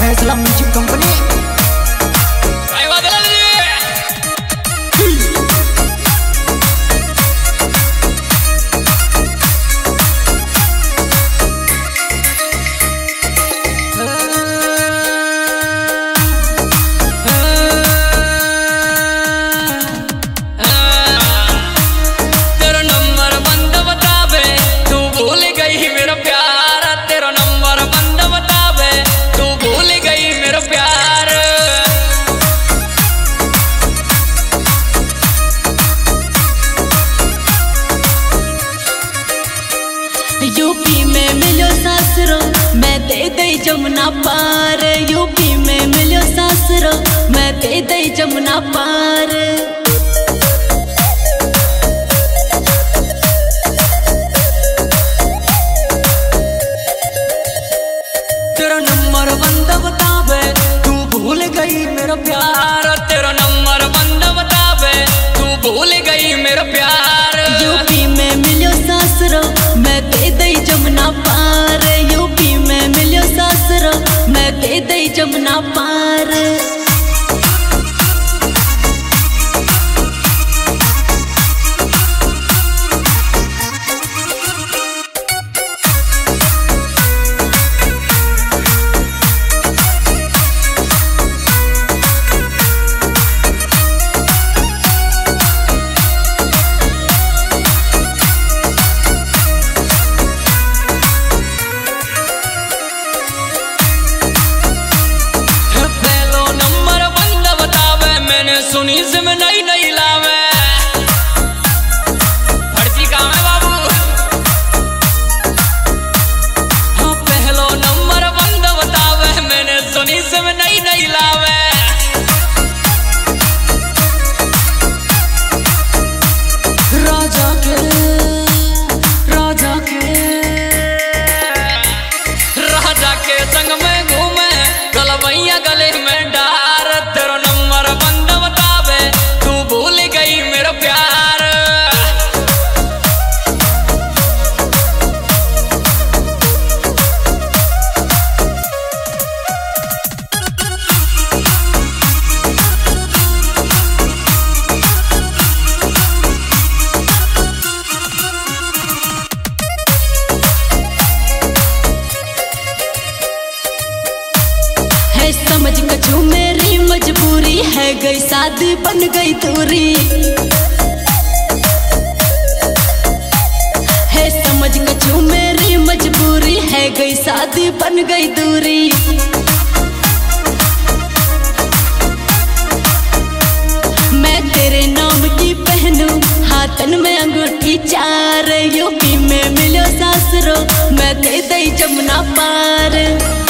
फैसला music company. UP में मिलो सासरो मैं दे दई जमुना पार। यूपी में मिलो सासरो मैं दे दई जमुना पार। तेरा नंबर बंद बतावे तू भूल गई मेरा प्यार। तेरा नंबर बंद बतावे तू भूल गई मेरा प्यार। यूपी में मिलो सासरो मैं दे दई जमुना पार। यूपी में मिलो सासरो मैं दे दई जमुना पार। सुनी से मैं नहीं नहीं लावे फर्जी काम है बाबू। हाँ पहलो नंबर बंद बतावे मैंने सुनी से मैं नहीं नहीं लावे। राजा के संग में घूमे गलबैया गले में डार। तेरा नंबर बंद बतावे तू भूल गई मेरा प्यार। समझ कछु मेरी मजबूरी है गई शादी बन गई दूरी। है समझ कछु मेरी मजबूरी है गई शादी बन गई दूरी। मैं तेरे नाम की पहनूं हाथन में अंगूठी चार। यूपी में मिलो सासरो मैं दे दई जमुना पार।